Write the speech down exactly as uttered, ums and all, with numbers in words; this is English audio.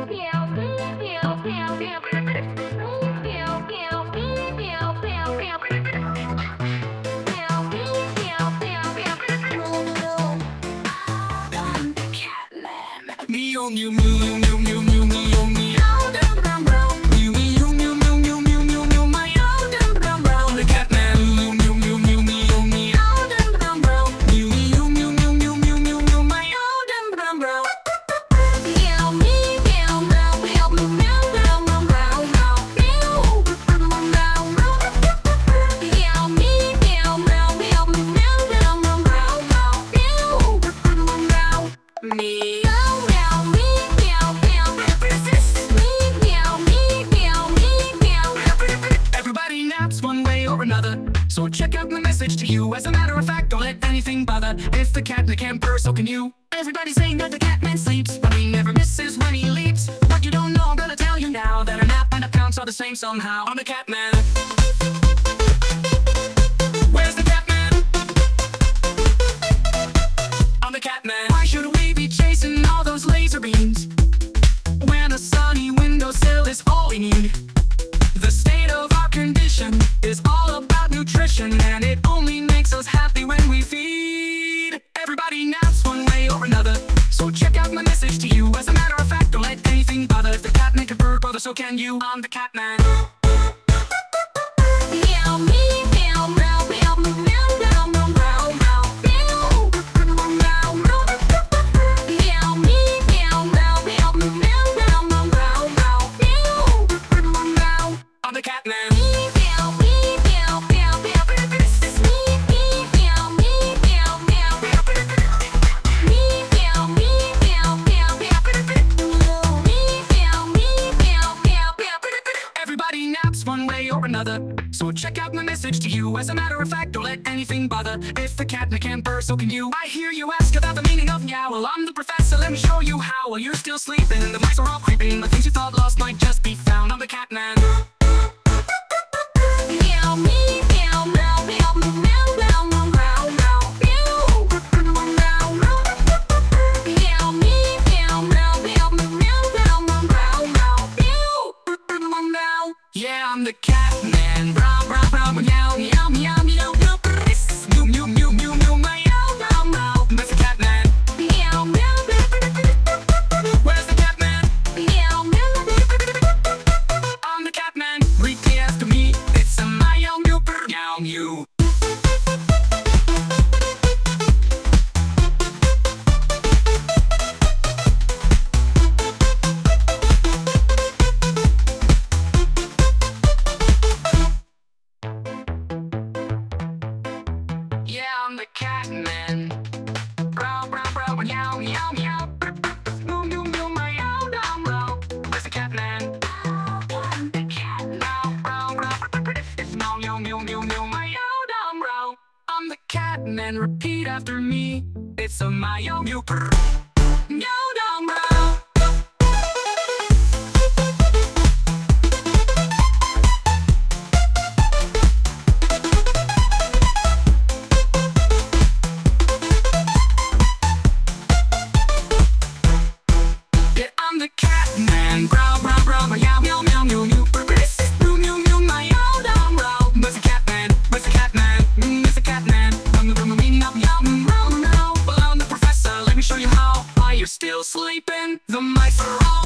Meow meow meow meow meow meow meow meow dum dum dum. Meow meow meow meow meow meow meow meow meow dum dum dum. The Catman. Meow meow meow meow meow meow dum dum dum. Meow meow meow meow meow meow meow meow meow dum dum dum. Meow meow meow meow meow meow meow meow meow meow. Meow meow meow meow meow meow meow meow meow meow. Meow. One way or another, so check out my message to you. As a matter of fact, don't let anything bother. If the cat can purr, so can you. Everybody's saying that the Catman sleeps, but he never misses when he leaps. What you don't know, I'm gonna tell you now, that a nap and a pounce are the same somehow. I'm the Catman. Where's the Catman? I'm the Catman. Why should we be chasing all those laser beams when a sunny windowsill is all we need? The state of our condition is all about nutrition, and it only makes us happy when we feed. Everybody naps one way or another, so check out my message to you. As a matter of fact, don't let anything bother. If the Catman can purr, brother, so can you. I'm the Catman. Meow, meow, meow, meow, meow, meow, meow, meow, meow, meow. Meow, meow, meow, meow, meow, meow, meow, meow, meow, meow. I'm the Catman. Everybody naps one way or another, so check out my message to you. As a matter of fact, don't let anything bother. If the Catman can purr, so can you. I hear you ask about the meaning of meow. Well, I'm the professor, let me show you how. While you're still sleeping, the mice are all creeping. The things you thought lost might just be found. I'm the Catman. Meow, meow, meow, meow, meow, meow, meow, meow, meow, meow. Meow, meow, meow, meow, meow, meow, meow, meow, meow. Yeah, I'm the Catman. Brow, brow, brow, meow, meow, meow, meow, meow. Meow, meow, meow, meow, meow, meow, meow, meow. That's the Catman. Meow, meow. Where's the Catman? Meow, meow. I'm the Catman. Repeat after me. It's a meow, meow, meow, meow. Yeah, I'm the Catman. Brow, brow, brow, meow, meow, meow. Moo, moo, moo, meow, down, brow. Where's the Catman? I'm the Catman. Brow, brow, brow. It's meow, meow, meow, meow, meow, meow, down, brow. I'm the Catman. Repeat after me. It's a meow, meow, purr. Meow, down, brow. I'm the Catman. Brow, brow, brow, meow, meow, meow, meow, meow. Meow, meow, meow, meow, down, brow. Mister Catman, Mister Catman, Mister Catman. I'm the meaning of meow, meow, meow. Well, I'm the professor. Let me show you how. Are you still sleeping?